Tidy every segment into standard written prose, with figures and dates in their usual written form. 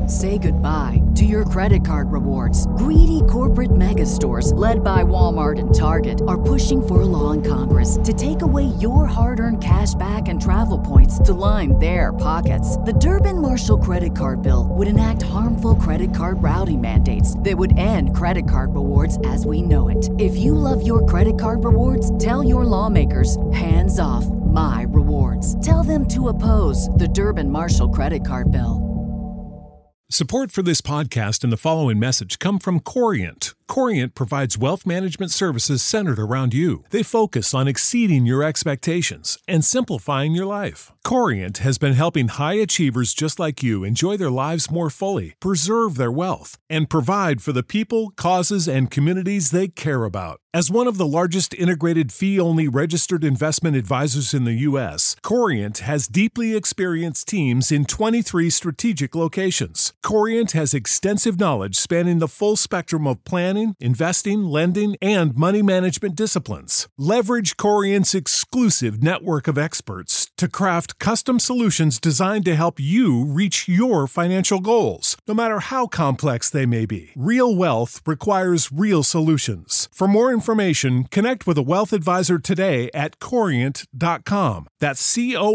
Say goodbye to your credit card rewards. Greedy corporate mega stores, led by Walmart and Target, are pushing for a law in Congress to take away your hard-earned cash back and travel points to line their pockets. The Durbin-Marshall credit card bill would enact harmful credit card routing mandates that would end credit card rewards as we know it. If you love your credit card rewards, tell your lawmakers, hands off my rewards. Tell them to oppose the Durbin-Marshall credit card bill. Support for this podcast and the following message come from Corient. Corient provides wealth management services centered around you. They focus on exceeding your expectations and simplifying your life. Corient has been helping high achievers just like you enjoy their lives more fully, preserve their wealth, and provide for the people, causes, and communities they care about. As one of the largest integrated fee-only registered investment advisors in the U.S., Corient has deeply experienced teams in 23 strategic locations. Corient has extensive knowledge spanning the full spectrum of planning, investing, lending, and money management disciplines. Leverage Corient's exclusive network of experts to craft custom solutions designed to help you reach your financial goals, no matter how complex they may be. Real wealth requires real solutions. For more information, connect with a wealth advisor today at Corient.com. That's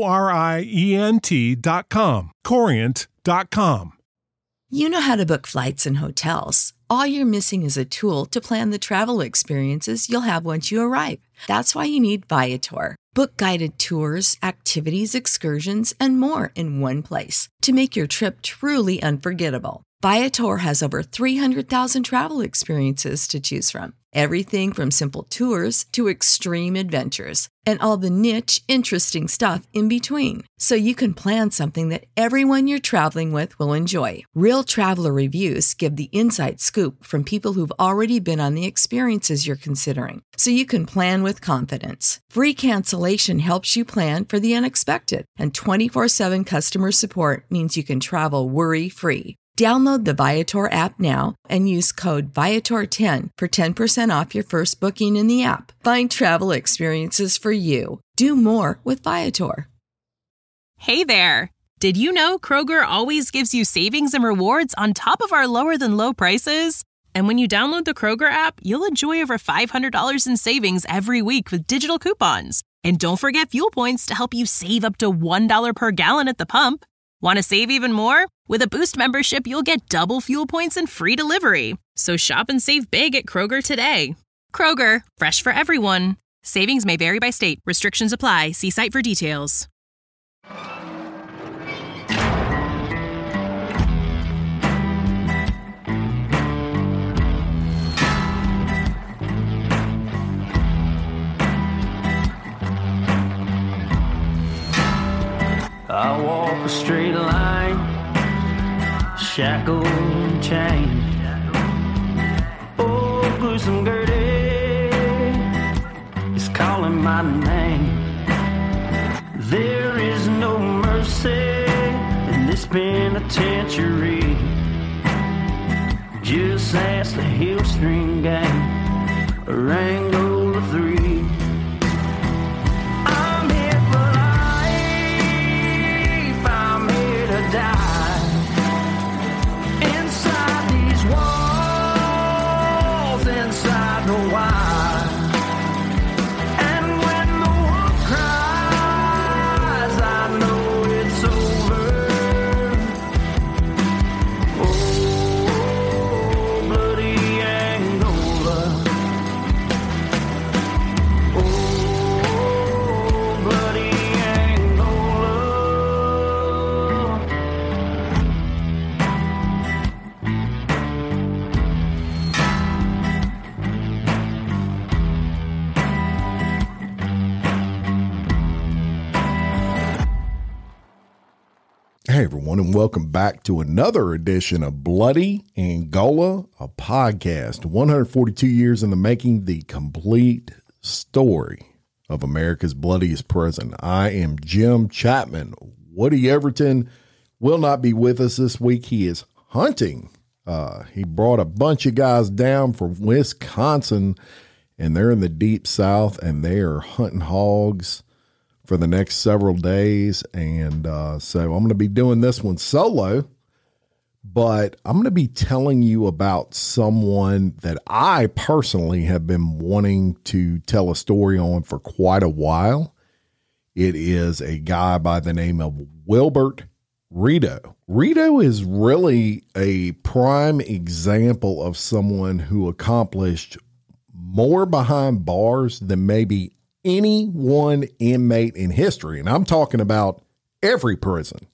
Corient.com. Corient.com. You know how to book flights and hotels. All you're missing is a tool to plan the travel experiences you'll have once you arrive. That's why you need Viator. Book guided tours, activities, excursions, and more in one place to make your trip truly unforgettable. Viator has over 300,000 travel experiences to choose from. Everything from simple tours to extreme adventures and all the niche, interesting stuff in between. So you can plan something that everyone you're traveling with will enjoy. Real traveler reviews give the inside scoop from people who've already been on the experiences you're considering. So you can plan with confidence. Free cancellation helps you plan for the unexpected. And 24/7 customer support means you can travel worry-free. Download the Viator app now and use code Viator10 for 10% off your first booking in the app. Find travel experiences for you. Do more with Viator. Hey there! Did you know Kroger always gives you savings and rewards on top of our lower than low prices? And when you download the Kroger app, you'll enjoy over $500 in savings every week with digital coupons. And don't forget fuel points to help you save up to $1 per gallon at the pump. Want to save even more? With a Boost membership, you'll get double fuel points and free delivery. So shop and save big at Kroger today. Kroger, fresh for everyone. Savings may vary by state. Restrictions apply. See site for details. I walk a straight line, shackled and chained. Oh, gruesome Gertie is calling my name. There is no mercy in this penitentiary. Just ask the Hillstring Gang, or Angola 3. Die inside these walls, inside the wire. And when the wolf cries, I know it's over. Oh, bloody Angola. Oh, bloody Angola. Hey everyone, and welcome back to another edition of Bloody Angola, a podcast. 142 years in the making, the complete story of America's bloodiest prison. I am Jim Chapman. Woody Everton will not be with us this week. He is hunting. He brought a bunch of guys down from Wisconsin, and they're in the deep south, and they are hunting hogs for the next several days. And so I'm going to be doing this one solo, but I'm going to be telling you about someone that I personally have been wanting to tell a story on for quite a while. It is a guy by the name of Wilbert Rito. Rito is really a prime example of someone who accomplished more behind bars than maybe any one inmate in history. And I'm talking about every prison.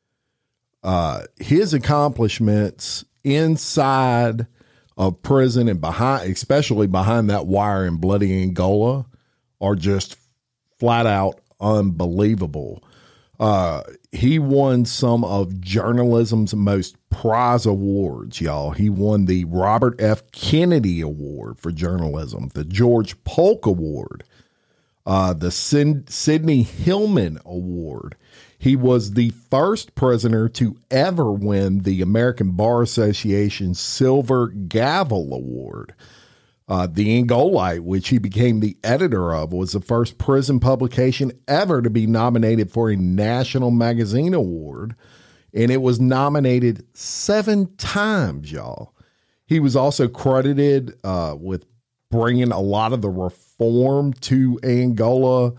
His accomplishments inside of prison and behind, especially behind that wire in bloody Angola, are just flat out unbelievable. He won some of journalism's most prize awards, y'all. He won the Robert F. Kennedy Award for journalism, the George Polk Award, the Sidney Hillman Award. He was the first prisoner to ever win the American Bar Association Silver Gavel Award. The Angolite, which he became the editor of, was the first prison publication ever to be nominated for a National Magazine Award, and it was nominated 7 times, y'all. He was also credited with bringing a lot of the reform to Angola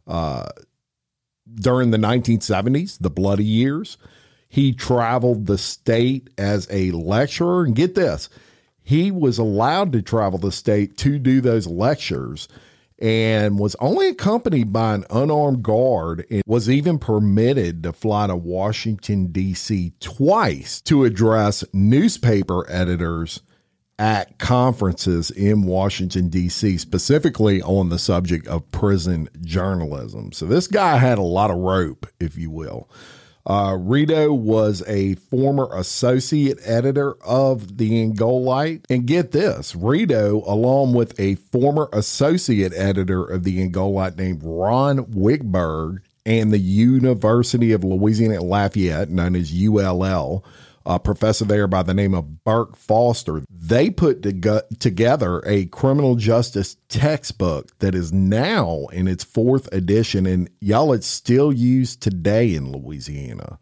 during the 1970s, the bloody years. He traveled the state as a lecturer, and get this, he was allowed to travel the state to do those lectures and was only accompanied by an unarmed guard and was even permitted to fly to Washington, D.C. twice to address newspaper editors at conferences in Washington, D.C., specifically on the subject of prison journalism. So this guy had a lot of rope, if you will. Rito was a former associate editor of the Angolite. And get this, Rito, along with a former associate editor of the Angolite named Ron Wickberg and the University of Louisiana at Lafayette, known as ULL, a professor there by the name of Burke Foster, they put together a criminal justice textbook that is now in its 4th edition. And y'all, it's still used today in Louisiana.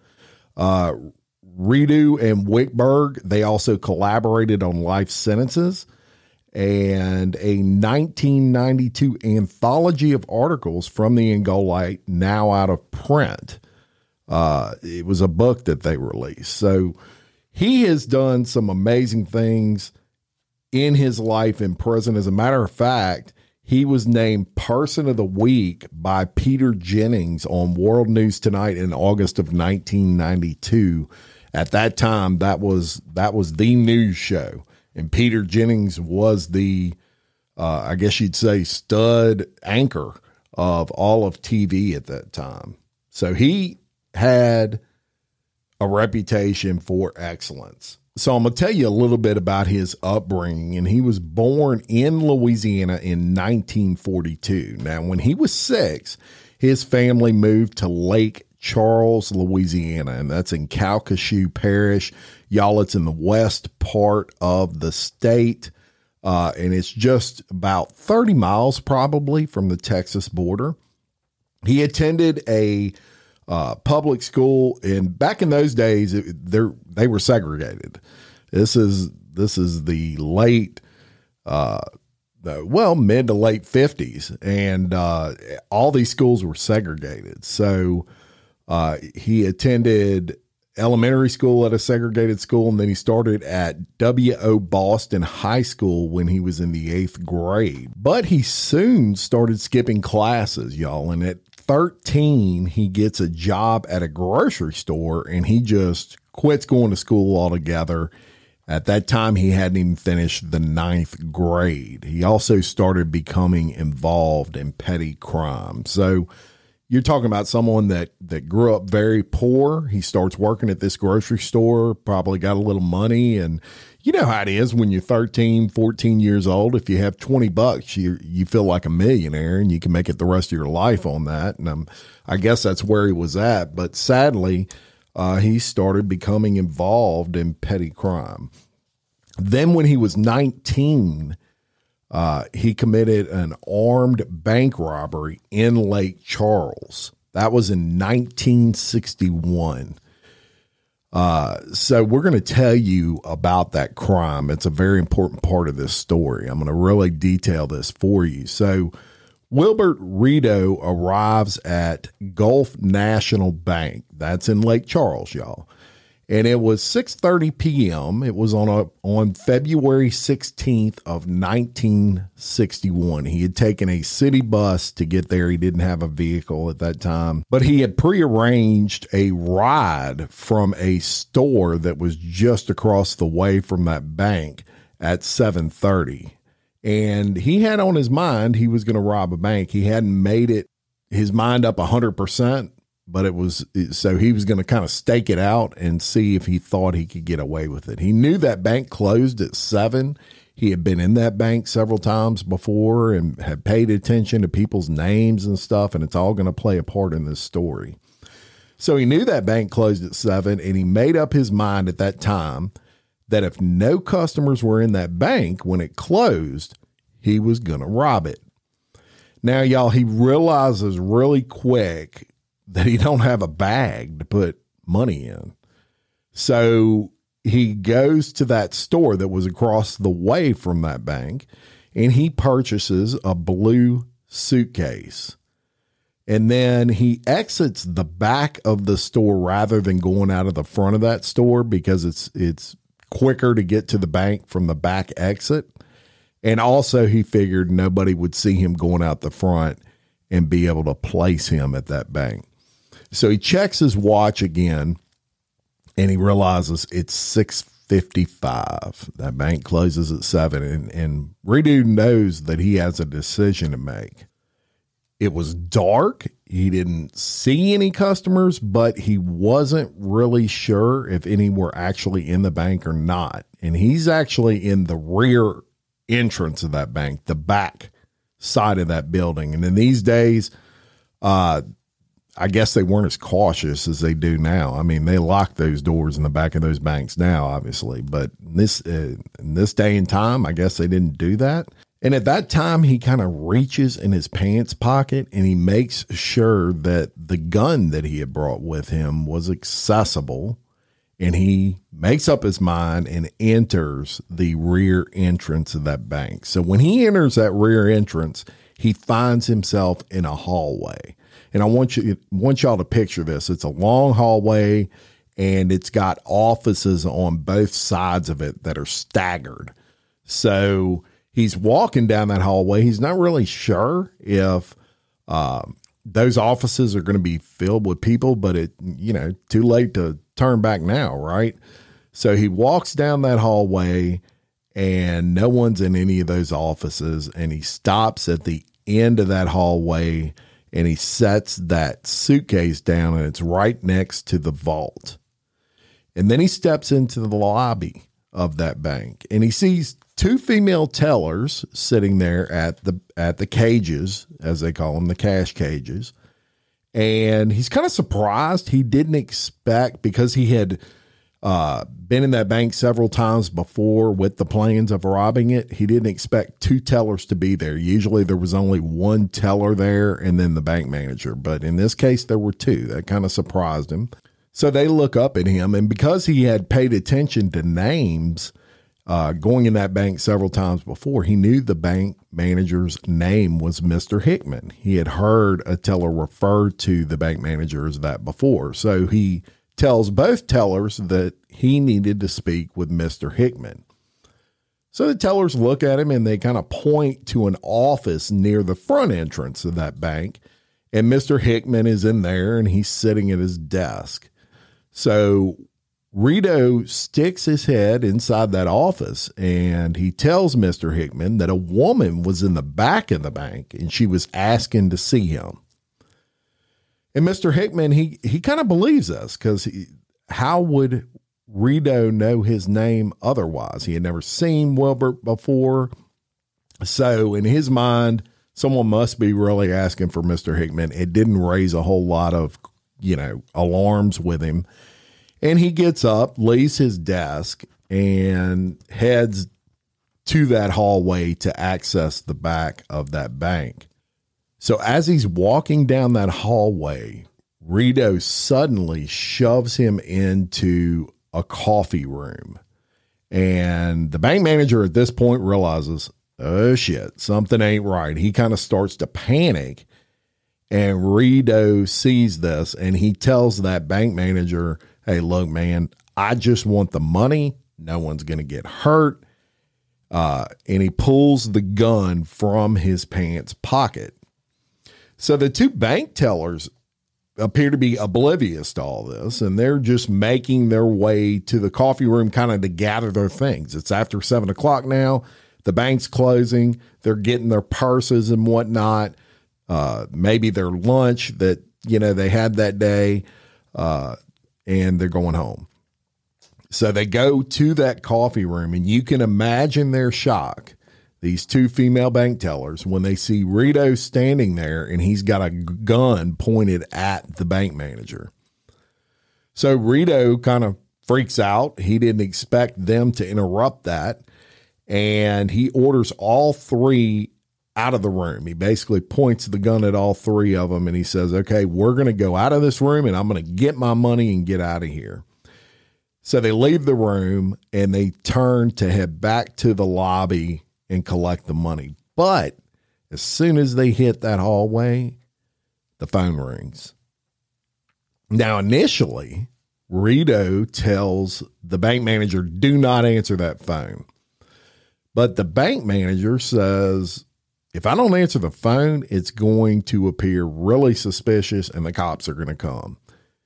Rito and Wickberg, they also collaborated on life sentences, and a 1992 anthology of articles from the Angolite, now out of print. It was a book that they released. So he has done some amazing things in his life in prison. As a matter of fact, he was named Person of the Week by Peter Jennings on World News Tonight in August of 1992. At that time, that was the news show. And Peter Jennings was the, I guess you'd say, stud anchor of all of TV at that time. So he had a reputation for excellence. So I'm going to tell you a little bit about his upbringing. And he was born in Louisiana in 1942. Now, when he was 6, his family moved to Lake Charles, Louisiana, and that's in Calcasieu Parish. Y'all, it's in the west part of the state, and it's just about 30 miles probably from the Texas border. He attended a public school, and back in those days, they were segregated. This is the late, mid to late 50s, and all these schools were segregated. So he attended elementary school at a segregated school, and then he started at W.O. Boston High School when he was in the 8th grade. But he soon started skipping classes, y'all, and at 13, he gets a job at a grocery store, and he just quits going to school altogether. At that time, he hadn't even finished the 9th grade. He also started becoming involved in petty crime. So you're talking about someone that grew up very poor. He starts working at this grocery store, probably got a little money. And you know how it is when you're 13, 14 years old. If you have $20, you feel like a millionaire, and you can make it the rest of your life on that. And I guess that's where he was at. But sadly, he started becoming involved in petty crime. Then when he was 19, he committed an armed bank robbery in Lake Charles. That was in 1961. So we're going to tell you about that crime. It's a very important part of this story. I'm going to really detail this for you. So Wilbert Rideau arrives at Gulf National Bank. That's in Lake Charles, y'all. And it was 6:30 p.m. It was on February 16th of 1961. He had taken a city bus to get there. He didn't have a vehicle at that time, but he had prearranged a ride from a store that was just across the way from that bank at 7:30. And he had on his mind he was going to rob a bank. He hadn't made his mind up 100%. But so he was going to kind of stake it out and see if he thought he could get away with it. He knew that bank closed at 7. He had been in that bank several times before and had paid attention to people's names and stuff, and it's all going to play a part in this story. So he knew that bank closed at 7, and he made up his mind at that time that if no customers were in that bank when it closed, he was going to rob it. Now, y'all, he realizes really quick that he don't have a bag to put money in. So he goes to that store that was across the way from that bank, and he purchases a blue suitcase. And then he exits the back of the store rather than going out of the front of that store because it's quicker to get to the bank from the back exit. And also he figured nobody would see him going out the front and be able to place him at that bank. So he checks his watch again, and he realizes it's 6:55. That bank closes at 7, and Rideau knows that he has a decision to make. It was dark. He didn't see any customers, but he wasn't really sure if any were actually in the bank or not. And he's actually in the rear entrance of that bank, the back side of that building. And in these days, I guess they weren't as cautious as they do now. I mean, they lock those doors in the back of those banks now, obviously, but in this day and time, I guess they didn't do that. And at that time, he kind of reaches in his pants pocket and he makes sure that the gun that he had brought with him was accessible. And he makes up his mind and enters the rear entrance of that bank. So when he enters that rear entrance, he finds himself in a hallway. And I want y'all to picture this. It's a long hallway, and it's got offices on both sides of it that are staggered. So he's walking down that hallway. He's not really sure if those offices are going to be filled with people, but too late to turn back now, right? So he walks down that hallway, and no one's in any of those offices, and he stops at the end of that hallway, and he sets that suitcase down, and it's right next to the vault. And then he steps into the lobby of that bank, and he sees two female tellers sitting there at the cages, as they call them, the cash cages. And he's kind of surprised. He didn't expect, because he had been in that bank several times before with the plans of robbing it. He didn't expect two tellers to be there. Usually there was only one teller there and then the bank manager. But in this case, there were two. That kind of surprised him. So they look up at him. And because he had paid attention to names going in that bank several times before, he knew the bank manager's name was Mr. Hickman. He had heard a teller refer to the bank manager as that before. So he tells both tellers that he needed to speak with Mr. Hickman. So the tellers look at him and they kind of point to an office near the front entrance of that bank. And Mr. Hickman is in there and he's sitting at his desk. So Rideau sticks his head inside that office and he tells Mr. Hickman that a woman was in the back of the bank and she was asking to see him. And Mr. Hickman, he kind of believes us, because how would Rideau know his name otherwise? He had never seen Wilbert before. So in his mind, someone must be really asking for Mr. Hickman. It didn't raise a whole lot of, alarms with him. And he gets up, leaves his desk, and heads to that hallway to access the back of that bank. So as he's walking down that hallway, Rito suddenly shoves him into a coffee room. And the bank manager at this point realizes, oh shit, something ain't right. He kind of starts to panic, and Rito sees this, and he tells that bank manager, hey, look, man, I just want the money. No one's going to get hurt. And he pulls the gun from his pants pocket. So the two bank tellers appear to be oblivious to all this, and they're just making their way to the coffee room kind of to gather their things. It's after 7 o'clock now. The bank's closing. They're getting their purses and whatnot. Maybe their lunch that, they had that day, and they're going home. So they go to that coffee room, and you can imagine their shock, these two female bank tellers, when they see Rito standing there and he's got a gun pointed at the bank manager. So Rito kind of freaks out. He didn't expect them to interrupt that. And he orders all three out of the room. He basically points the gun at all three of them, and he says, okay, we're going to go out of this room, and I'm going to get my money and get out of here. So they leave the room, and they turn to head back to the lobby and collect the money. But as soon as they hit that hallway, the phone rings. Now, initially, Rito tells the bank manager, do not answer that phone. But the bank manager says, if I don't answer the phone, it's going to appear really suspicious and the cops are going to come.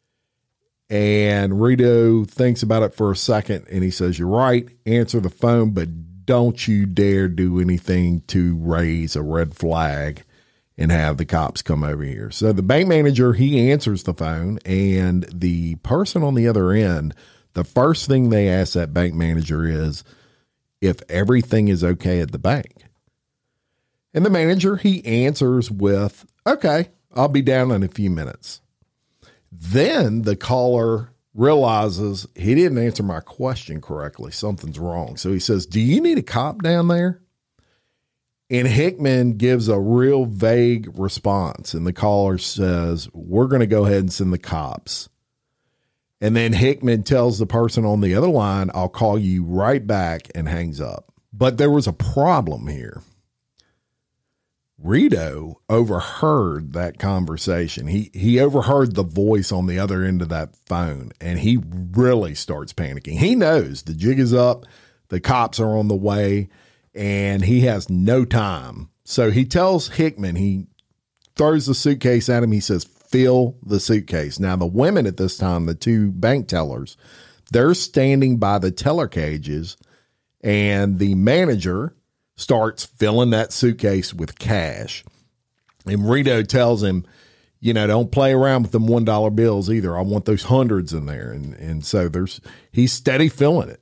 And Rito thinks about it for a second, and he says, you're right, answer the phone, but don't you dare do anything to raise a red flag and have the cops come over here. So the bank manager, he answers the phone, and the person on the other end, the first thing they ask that bank manager is if everything is okay at the bank. And the manager, he answers with, okay, I'll be down in a few minutes. Then the caller realizes he didn't answer my question correctly. Something's wrong. So he says, do you need a cop down there? And Hickman gives a real vague response. And the caller says, we're going to go ahead and send the cops. And then Hickman tells the person on the other line, I'll call you right back, and hangs up. But there was a problem here. Rito overheard that conversation. He overheard the voice on the other end of that phone, and he really starts panicking. He knows the jig is up, the cops are on the way, and he has no time. So he tells Hickman, he throws the suitcase at him. He says, fill the suitcase. Now, the women at this time, the two bank tellers, they're standing by the teller cages, and the manager starts filling that suitcase with cash. And Rito tells him, don't play around with them $1 bills either. I want those hundreds in there. And so he's steady filling it.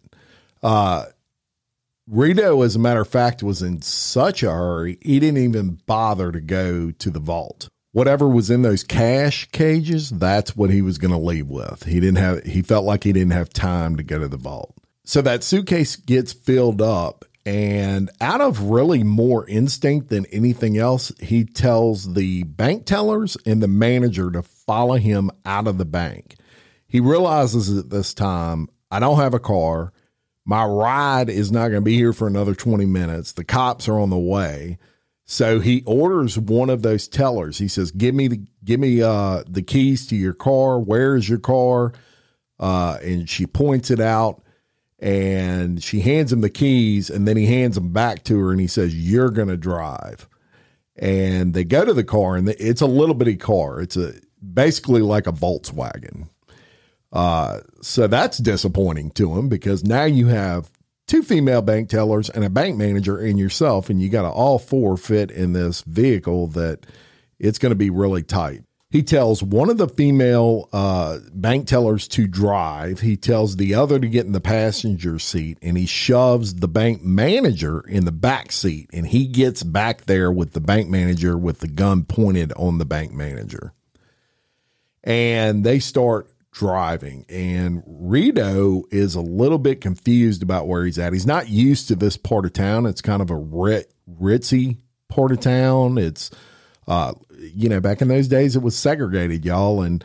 Rito, as a matter of fact, was in such a hurry, he didn't even bother to go to the vault. Whatever was in those cash cages, that's what he was going to leave with. He felt like he didn't have time to go to the vault. So that suitcase gets filled up, and out of really more instinct than anything else, he tells the bank tellers and the manager to follow him out of the bank. He realizes at this time, I don't have a car. My ride is not going to be here for another 20 minutes. The cops are on the way. So he orders one of those tellers. He says, give me the keys to your car. Where is your car? And she points it out. And she hands him the keys, and then he hands them back to her, and he says, you're going to drive. And they go to the car, and it's a little bitty car. It's basically like a Volkswagen. So that's disappointing to him, because now you have two female bank tellers and a bank manager and yourself, and you got to all four fit in this vehicle that it's going to be really tight. He tells one of the female bank tellers to drive. He tells the other to get in the passenger seat, and he shoves the bank manager in the back seat, and he gets back there with the bank manager with the gun pointed on the bank manager. And they start driving, and Rito is a little bit confused about where he's at. He's not used to this part of town. It's kind of a ritzy part of town. It's back in those days, it was segregated, y'all. And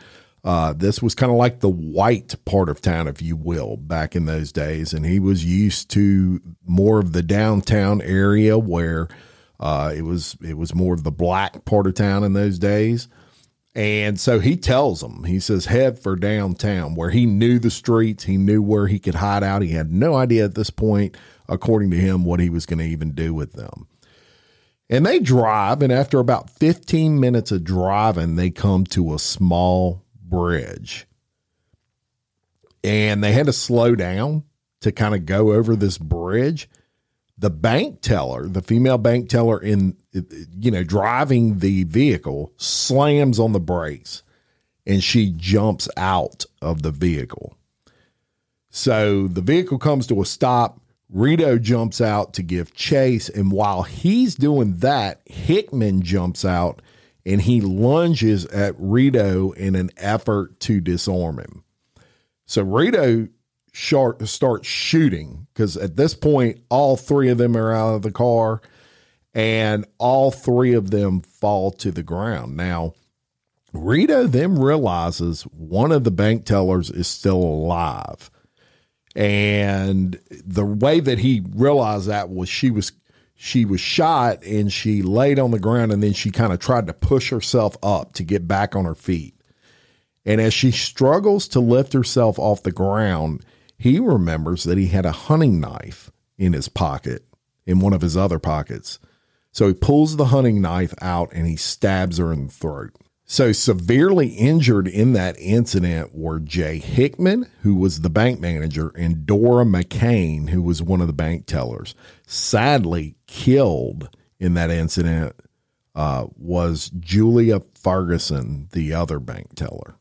This was kind of like the white part of town, if you will, back in those days. And he was used to more of the downtown area where it was more of the black part of town in those days. And so he tells them, he says, head for downtown, where he knew the streets. He knew where he could hide out. He had no idea at this point, according to him, what he was going to even do with them. And they drive, and after about 15 minutes of driving, they come to a small bridge. And they had to slow down to kind of go over this bridge. The bank teller, the female bank teller driving the vehicle, slams on the brakes, and she jumps out of the vehicle. So the vehicle comes to a stop. Rito jumps out to give chase, and while he's doing that, Hickman jumps out and he lunges at Rito in an effort to disarm him. So Rito starts shooting, because at this point, all three of them are out of the car, and all three of them fall to the ground. Now, Rito then realizes one of the bank tellers is still alive. And the way that he realized that was she was shot, and she laid on the ground, and then she kind of tried to push herself up to get back on her feet. And as she struggles to lift herself off the ground, he remembers that he had a hunting knife in his pocket, in one of his other pockets. So he pulls the hunting knife out and he stabs her in the throat. So severely injured in that incident were Jay Hickman, who was the bank manager, and Dora McCain, who was one of the bank tellers. Sadly, killed in that incident was Julia Ferguson, the other bank teller.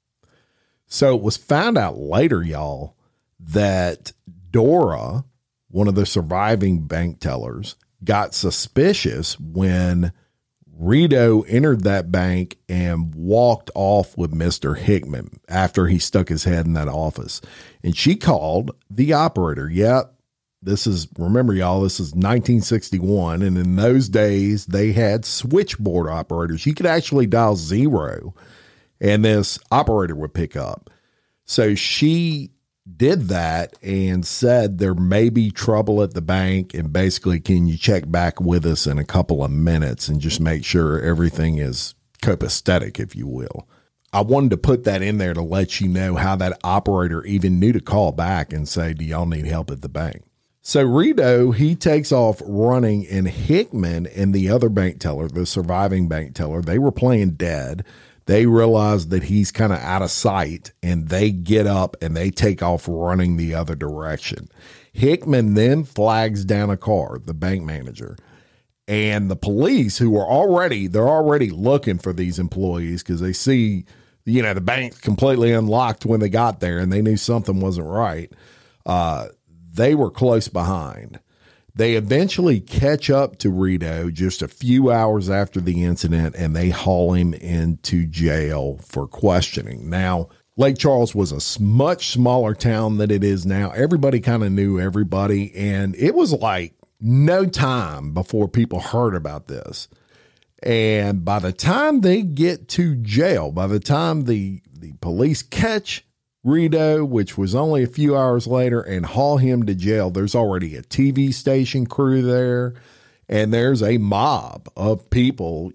So it was found out later, y'all, that Dora, one of the surviving bank tellers, got suspicious when Rito entered that bank and walked off with Mr. Hickman after he stuck his head in that office. And she called the operator. Yep. Remember y'all, this is 1961. And in those days they had switchboard operators. You could actually dial 0 and this operator would pick up. So she did that and said there may be trouble at the bank, and basically, can you check back with us in a couple of minutes and just make sure everything is copacetic, if you will. I wanted to put that in there to let you know how that operator even knew to call back and say, do y'all need help at the bank? So Rito, he takes off running, and Hickman and the other bank teller, the surviving bank teller, they were playing dead. They realize that he's kind of out of sight, and they get up and they take off running the other direction. Hickman then flags down a car, the bank manager, and the police, who are already looking for these employees, because they see, the bank completely unlocked when they got there, and they knew something wasn't right. They were close behind. They eventually catch up to Rito just a few hours after the incident, and they haul him into jail for questioning. Now, Lake Charles was a much smaller town than it is now. Everybody kind of knew everybody, and it was like no time before people heard about this. And by the time they get to jail, by the time the police catch Rito, which was only a few hours later, and haul him to jail, there's already a TV station crew there, and there's a mob of people,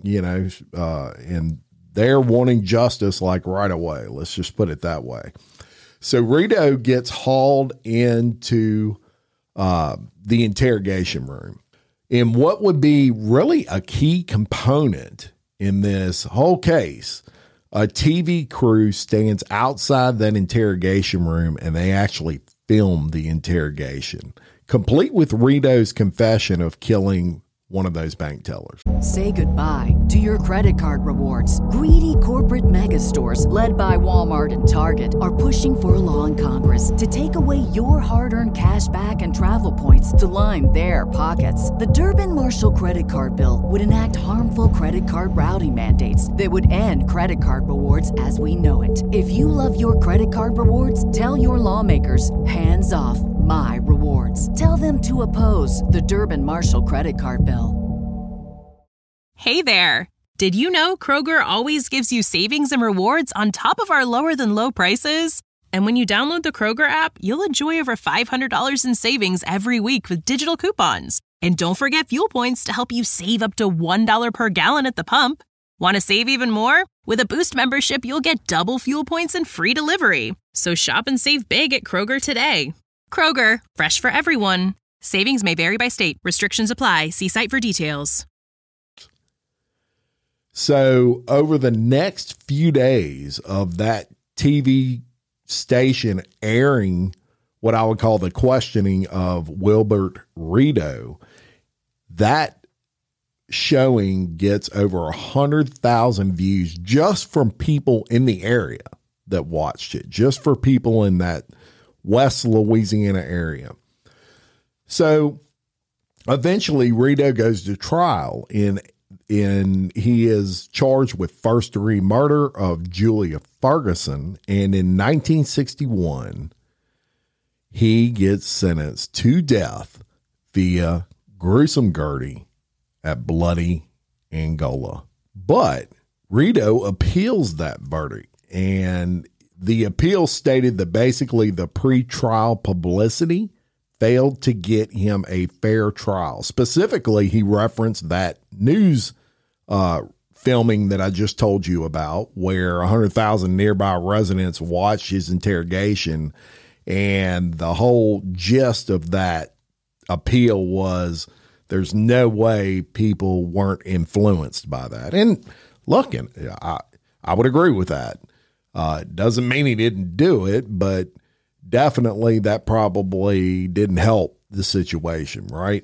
and they're wanting justice like right away. Let's just put it that way. So Rito gets hauled into the interrogation room. And what would be really a key component in this whole case, a TV crew stands outside that interrogation room, and they actually film the interrogation, complete with Rito's confession of killing one of those bank tellers. Say goodbye to your credit card rewards. Greedy corporate mega stores, led by Walmart and Target, are pushing for a law in Congress to take away your hard-earned cash back and travel points to line their pockets. The Durbin-Marshall credit card bill would enact harmful credit card routing mandates that would end credit card rewards as we know it. If you love your credit card rewards, tell your lawmakers, hands off my rewards. Tell them to oppose the Durbin-Marshall credit card bill. Hey there! Did you know Kroger always gives you savings and rewards on top of our lower than low prices? And when you download the Kroger app, you'll enjoy over $500 in savings every week with digital coupons. And don't forget fuel points to help you save up to $1 per gallon at the pump. Want to save even more? With a Boost membership, you'll get double fuel points and free delivery. So shop and save big at Kroger today. Kroger, fresh for everyone. Savings may vary by state. Restrictions apply. See site for details. So over the next few days of that TV station airing what I would call the questioning of Wilbert Rito, that showing gets over 100,000 views just from people in the area that watched it, just for people in that West Louisiana area. So eventually Rito goes to trial and he is charged with first-degree murder of Julia Ferguson. And in 1961, he gets sentenced to death via gruesome Gertie at Bloody Angola. But Rito appeals that verdict, and the appeal stated that basically the pretrial publicity failed to get him a fair trial. Specifically, he referenced that news filming that I just told you about, where 100,000 nearby residents watched his interrogation, and the whole gist of that appeal was there's no way people weren't influenced by that. And look, I would agree with that. Doesn't mean he didn't do it, but definitely that probably didn't help the situation, right?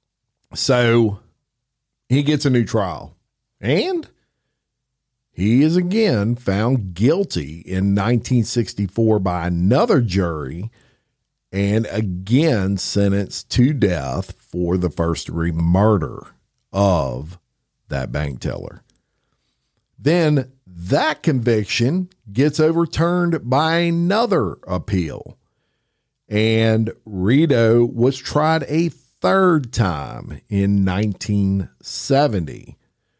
So he gets a new trial, and he is again found guilty in 1964 by another jury and again sentenced to death for the first-degree murder of that bank teller. Then that conviction gets overturned by another appeal, and Rito was tried a third time in 1970.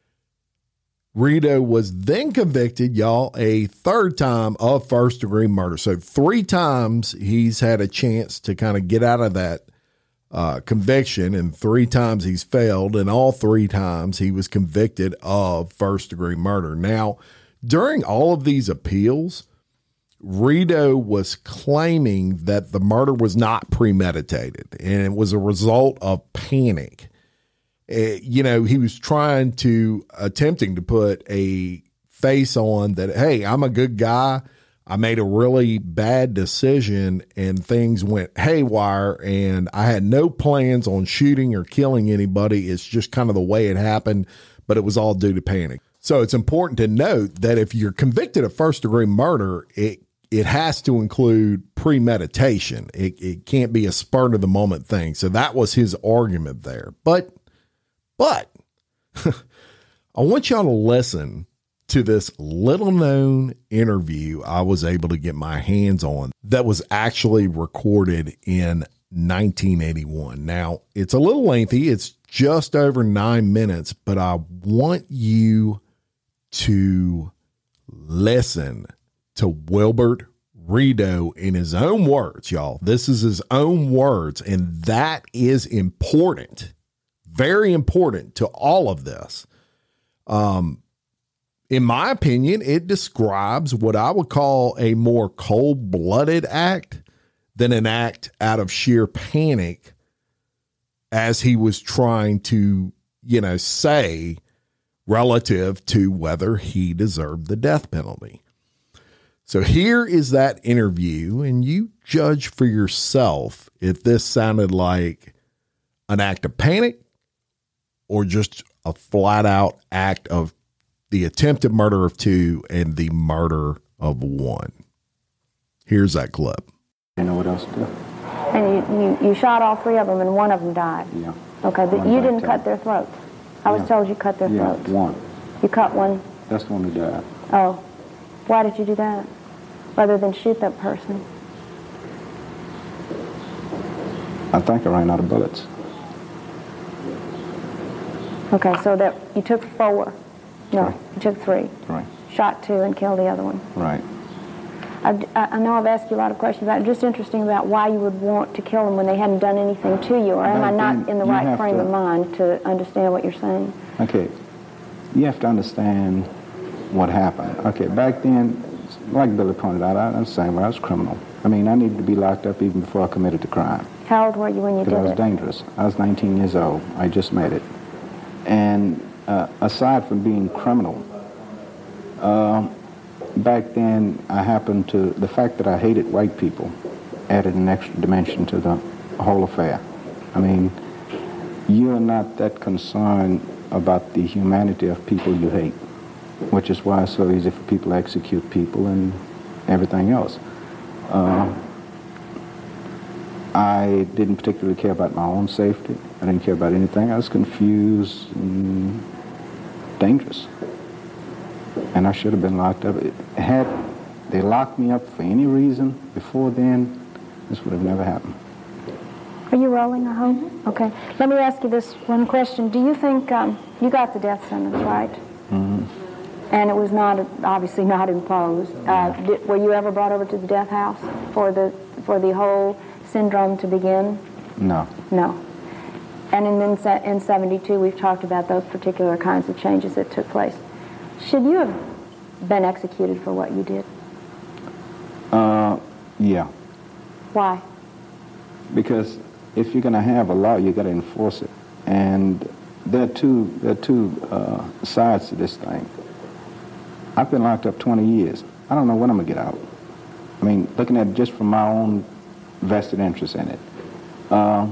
Rito was then convicted, y'all, a third time of first-degree murder. So 3 times he's had a chance to kind of get out of that conviction, and 3 times he's failed, and all 3 times he was convicted of first-degree murder. Now, during all of these appeals, Rito was claiming that the murder was not premeditated, and it was a result of panic. He was attempting to put a face on that, hey, I'm a good guy. I made a really bad decision and things went haywire, and I had no plans on shooting or killing anybody. It's just kind of the way it happened, but it was all due to panic. So it's important to note that if you're convicted of first-degree murder, it has to include premeditation. It can't be a spur-of-the-moment thing. So that was his argument there. But I want y'all to listen to this little-known interview I was able to get my hands on that was actually recorded in 1981. Now, it's a little lengthy. It's just over 9 minutes, but I want you to listen to Wilbert Rito in his own words, y'all. This is his own words, and that is important. Very important to all of this. In my opinion, it describes what I would call a more cold-blooded act than an act out of sheer panic, as he was trying to, say relative to whether he deserved the death penalty. So here is that interview, and you judge for yourself if this sounded like an act of panic or just a flat-out act of the attempted murder of 2 and the murder of 1. Here's that clip. You know what else to do? And you shot all 3 of them, and 1 of them died? Yeah. Okay, but you didn't cut their throats. I was told you cut their throats. Yeah, 1. You cut 1? That's the one who died. Oh. Why did you do that? Rather than shoot that person? I think I ran out of bullets. Okay, so that you took 4. No, Right. you took 3. Right. Shot 2 and killed the other one. Right. I know I've asked you a lot of questions about it. Just interesting about why you would want to kill them when they hadn't done anything to you, or am I not in the right frame of mind to understand what you're saying? Okay. You have to understand what happened. Okay, back then, like Billy pointed out, I was saying, well, I was a criminal. I mean, I needed to be locked up even before I committed the crime. How old were you when you did Because I was it? dangerous. I was 19 years old. I just made it. And aside from being criminal, back then I happened to, the fact that I hated white people added an extra dimension to the whole affair. I mean, you're not that concerned about the humanity of people you hate, which is why it's so easy for people to execute people and everything else. I didn't particularly care about my own safety. I didn't care about anything. I was confused and dangerous. And I should have been locked up. Had they locked me up for any reason before then, this would have never happened. Are you rolling, I hope? Okay. Let me ask you this one question. Do you think you got the death sentence, right? Mm-hmm. And it was not, obviously not imposed. Were you ever brought over to the death house for the whole syndrome to begin? No. No. And in 72, we've talked about those particular kinds of changes that took place. Should you have been executed for what you did? Yeah. Why? Because if you're going to have a law, you got to enforce it. And there are two sides to this thing. I've been locked up 20 years. I don't know when I'm going to get out. I mean, looking at it just from my own vested interest in it.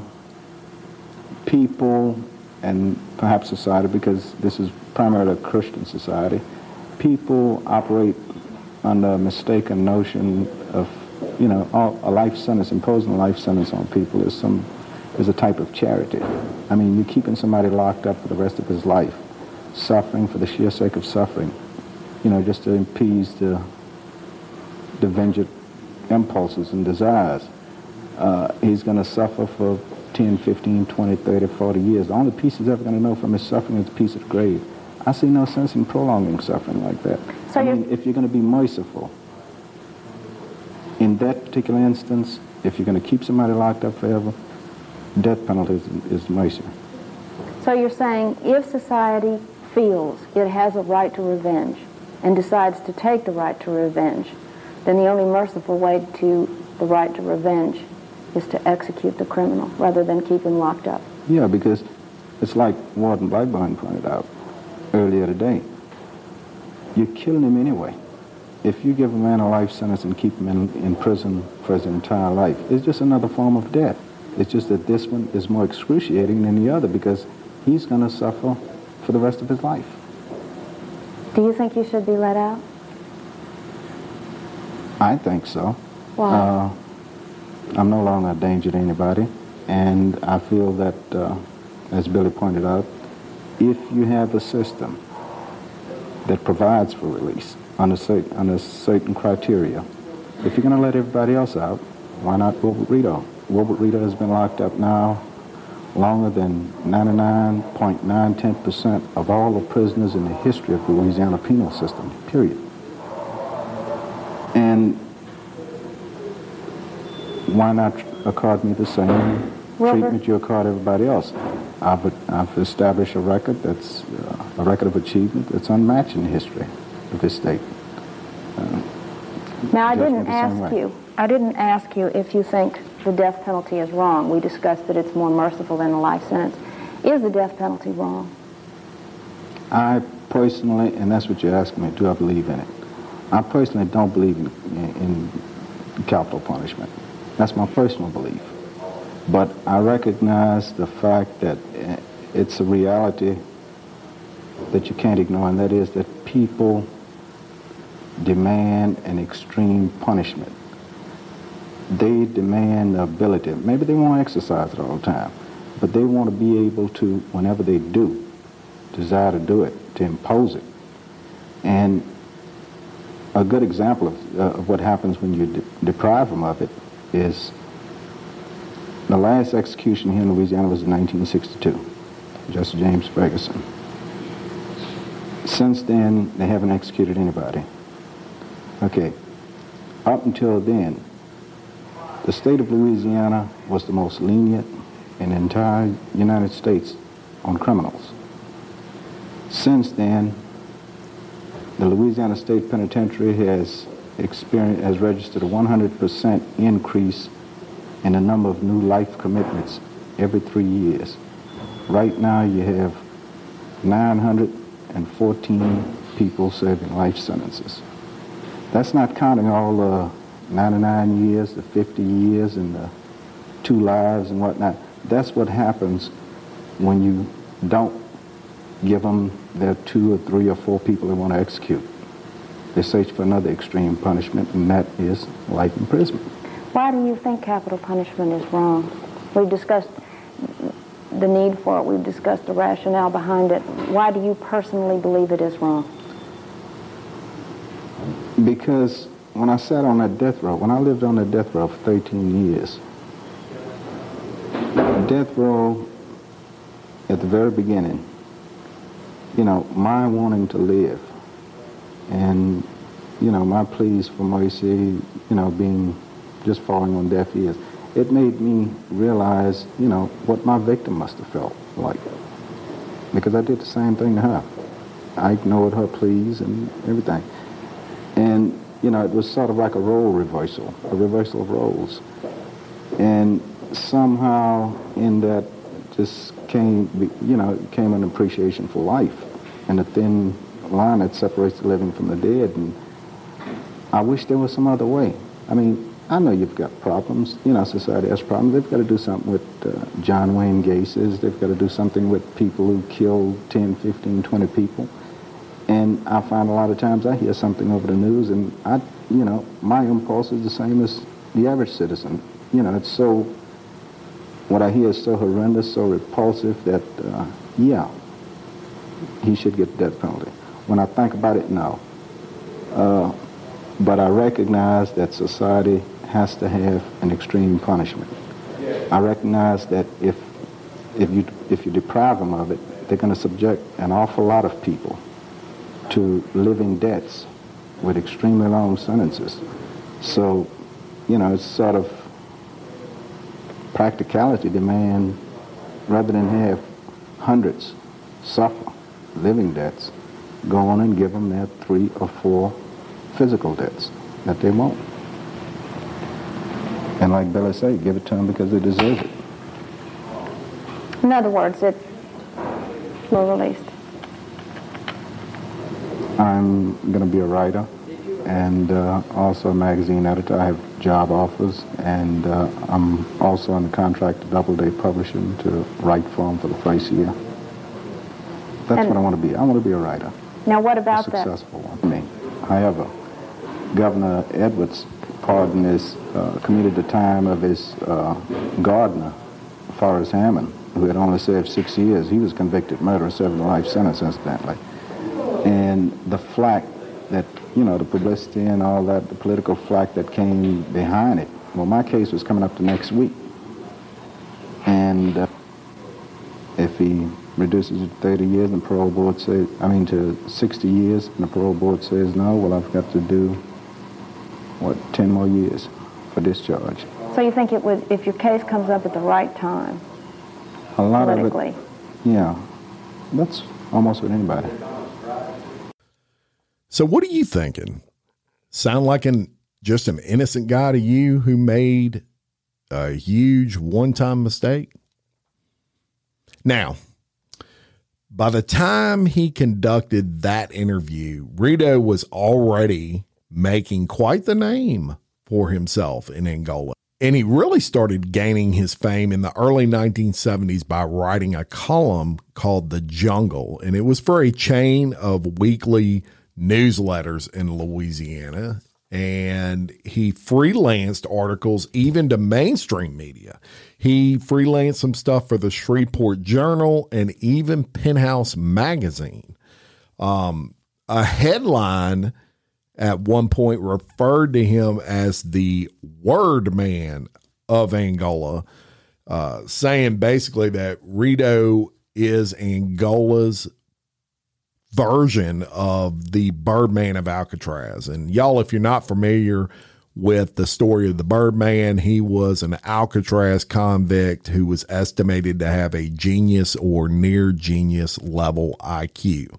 People and perhaps society, because this is primarily a Christian society, people operate under a mistaken notion of, you know, a life sentence, imposing a life sentence on people is a type of charity. I mean, you're keeping somebody locked up for the rest of his life, suffering for the sheer sake of suffering, you know, just to appease the vengeance impulses and desires. He's going to suffer for 10, 15, 20, 30, 40 years. The only peace he's ever going to know from his suffering is the peace of the grave. I see no sense in prolonging suffering like that. So I mean, if you're going to be merciful, in that particular instance, if you're going to keep somebody locked up forever, death penalty is mercy. So you're saying if society feels it has a right to revenge and decides to take the right to revenge, then the only merciful way to the right to revenge is to execute the criminal rather than keep him locked up. Yeah, because it's like Warden Blackburn pointed out earlier today. You're killing him anyway. If you give a man a life sentence and keep him in prison for his entire life, it's just another form of death. It's just that this one is more excruciating than the other because he's going to suffer for the rest of his life. Do you think you should be let out? I think so. Why? I'm no longer a danger to anybody, and I feel that, as Billy pointed out, if you have a system that provides for release under certain criteria, if you're going to let everybody else out, why not Wilbert Rito? Wilbert Rito has been locked up now longer than 99.910% of all the prisoners in the history of the Louisiana penal system, period. And why not accord me the same treatment you accord everybody else? I've established a record that's a record of achievement that's unmatched in the history of this state. Now, I didn't ask you if you think the death penalty is wrong. We discussed that it's more merciful than a life sentence. Is the death penalty wrong? I personally, and that's what you're asking me, do I believe in it? I personally don't believe in capital punishment. That's my personal belief. But I recognize the fact that it's a reality that you can't ignore, and that is that people demand an extreme punishment. They demand the ability. Maybe they won't exercise it all the time, but they want to be able to, whenever they do, desire to do it, to impose it. And a good example of what happens when you deprive them of it is the last execution here in Louisiana was in 1962, Justice James Ferguson. Since then, they haven't executed anybody. Okay, up until then, the state of Louisiana was the most lenient in the entire United States on criminals. Since then, the Louisiana State Penitentiary has registered a 100% increase in the number of new life commitments every 3 years. Right now, you have 914 people serving life sentences. That's not counting all the 99 years, the 50 years, and the 2 lives and whatnot. That's what happens when you don't give them their 2 or 3 or 4 people they want to execute. They search for another extreme punishment, and that is life imprisonment. Why do you think capital punishment is wrong? We've discussed the need for it. We've discussed the rationale behind it. Why do you personally believe it is wrong? Because when I sat on that death row, when I lived on that death row for 13 years, death row at the very beginning, you know, my wanting to live and, you know, my pleas for mercy, you know, being just falling on deaf ears, it made me realize, you know, what my victim must have felt like. Because I did the same thing to her. I ignored her pleas and everything. And, you know, it was sort of like a role reversal, a reversal of roles. And somehow in that just came, you know, came an appreciation for life and the thin line that separates the living from the dead. And I wish there was some other way. I mean, I know you've got problems. You know, society has problems. They've got to do something with John Wayne Gacy's. They've got to do something with people who killed 10, 15, 20 people. And I find a lot of times I hear something over the news, and you know, my impulse is the same as the average citizen. You know, it's so, what I hear is so horrendous, so repulsive that, yeah, he should get the death penalty. When I think about it, no. But I recognize that society has to have an extreme punishment. I recognize that if you deprive them of it, they're going to subject an awful lot of people to living debts with extremely long sentences. So, you know, it's sort of practicality demand, rather than have hundreds suffer living debts, go on and give them their 3 or 4 physical debts that they won't. And like Billy said, give it to them because they deserve it. In other words, it were released. I'm going to be a writer and also a magazine editor. I have job offers, and I'm also on the contract to Doubleday Publishing to write for them for the first year. That's what I want to be. I want to be a writer. Now, what about a successful one. However, Governor Edwards pardoned his, commuted the time of his gardener, Forrest Hammond, who had only served 6 years. He was convicted murder, serving a life sentence, incidentally. And the flack that, you know, the publicity and all that, the political flack that came behind it. Well, my case was coming up the next week. And if he reduces it to 30 years and the parole board says, to 60 years, and the parole board says no, well, I've got to do, 10 more years for discharge. So you think it would, if your case comes up at the right time, a lot politically? Of it, yeah. That's almost with anybody. So what are you thinking? Sound like just an innocent guy to you who made a huge one-time mistake? Now, by the time he conducted that interview, Rito was already making quite the name for himself in Angola. And he really started gaining his fame in the early 1970s by writing a column called The Jungle. And it was for a chain of weekly newsletters in Louisiana. And he freelanced articles even to mainstream media. He freelanced some stuff for the Shreveport Journal and even Penthouse Magazine. A headline at one point referred to him as the word man of Angola, saying basically that Rito is Angola's version of the Birdman of Alcatraz. And y'all, if you're not familiar with the story of the Birdman, he was an Alcatraz convict who was estimated to have a genius or near genius level IQ.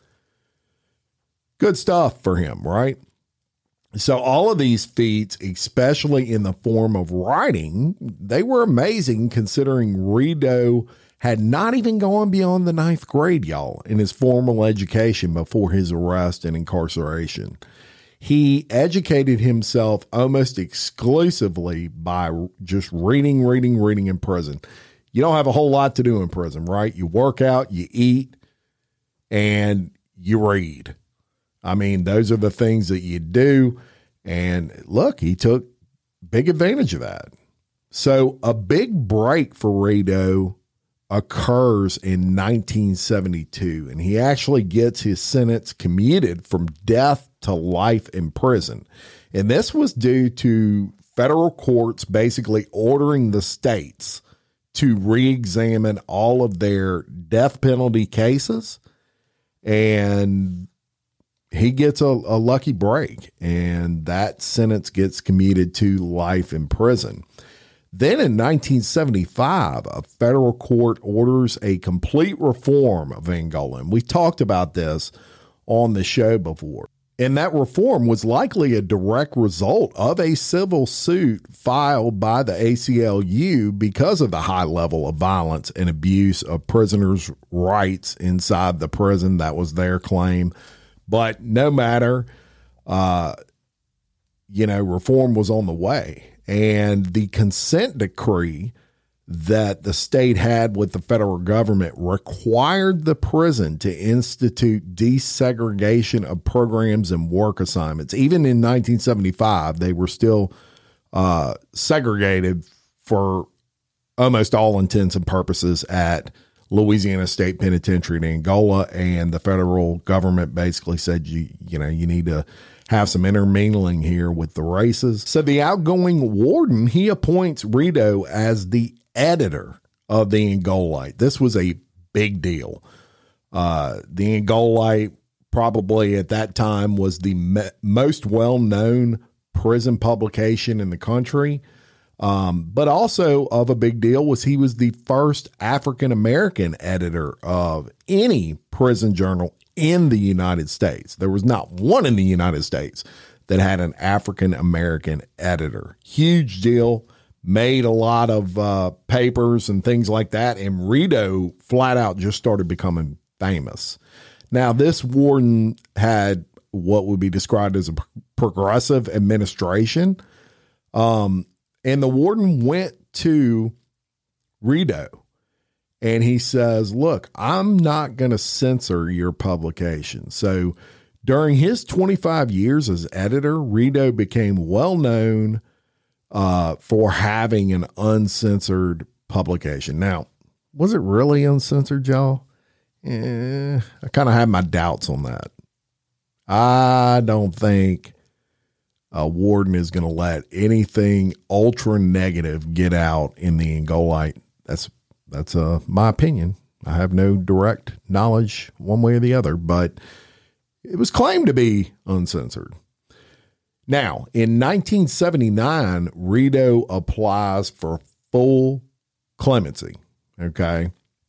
Good stuff for him, right? So all of these feats, especially in the form of writing, they were amazing considering Rideau had not even gone beyond the 9th grade, y'all, in his formal education before his arrest and incarceration. He educated himself almost exclusively by just reading in prison. You don't have a whole lot to do in prison, right? You work out, you eat, and you read. I mean, those are the things that you do. And look, he took big advantage of that. So a big break for Rideau occurs in 1972, and he actually gets his sentence commuted from death to life in prison. And this was due to federal courts basically ordering the states to re-examine all of their death penalty cases. And he gets a lucky break, and that sentence gets commuted to life in prison. Then in 1975, a federal court orders a complete reform of Angola. And we talked about this on the show before. And that reform was likely a direct result of a civil suit filed by the ACLU because of the high level of violence and abuse of prisoners' rights inside the prison. That was their claim. But no matter, reform was on the way. And the consent decree that the state had with the federal government required the prison to institute desegregation of programs and work assignments. Even in 1975, they were still segregated for almost all intents and purposes at Louisiana State Penitentiary in Angola, and the federal government basically said, you need to have some intermingling here with the races. So the outgoing warden, he appoints Rideau as the editor of the Angolite. This was a big deal. The Angolite probably at that time was the most well-known prison publication in the country. But also of a big deal was he was the first African-American editor of any prison journal in the United States. There was not one in the United States that had an African-American editor. Huge deal, made a lot of papers and things like that. And Rideau flat out just started becoming famous. Now, this warden had what would be described as a progressive administration. And the warden went to Rideau and he says, look, I'm not going to censor your publication. So during his 25 years as editor, Rideau became well known for having an uncensored publication. Now, was it really uncensored, y'all? I kind of have my doubts on that. I don't think a warden is going to let anything ultra negative get out in the Angolite. That's my opinion. I have no direct knowledge one way or the other, but it was claimed to be uncensored. Now, in 1979, Rideau applies for full clemency. Okay.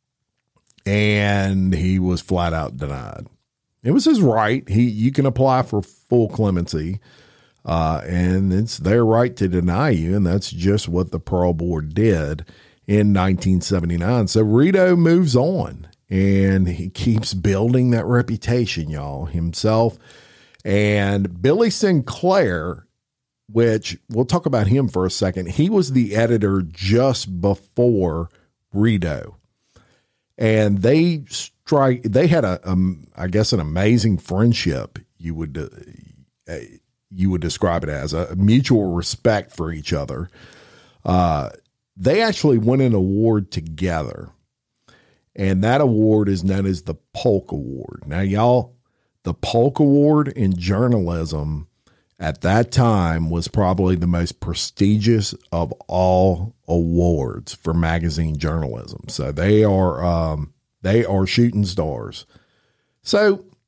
And he was flat out denied. It was his right. You can apply for full clemency. And it's their right to deny you. And that's just what the parole board did in 1979. So Rideau moves on and he keeps building that reputation, y'all, himself. And Billy Sinclair, which we'll talk about him for a second. He was the editor just before Rideau. And they had I guess an amazing friendship. You would describe it as a mutual respect for each other. They actually won an award together, and that award is known as the Polk Award. Now, y'all, the Polk Award in journalism at that time was probably the most prestigious of all awards for magazine journalism. So they are shooting stars. So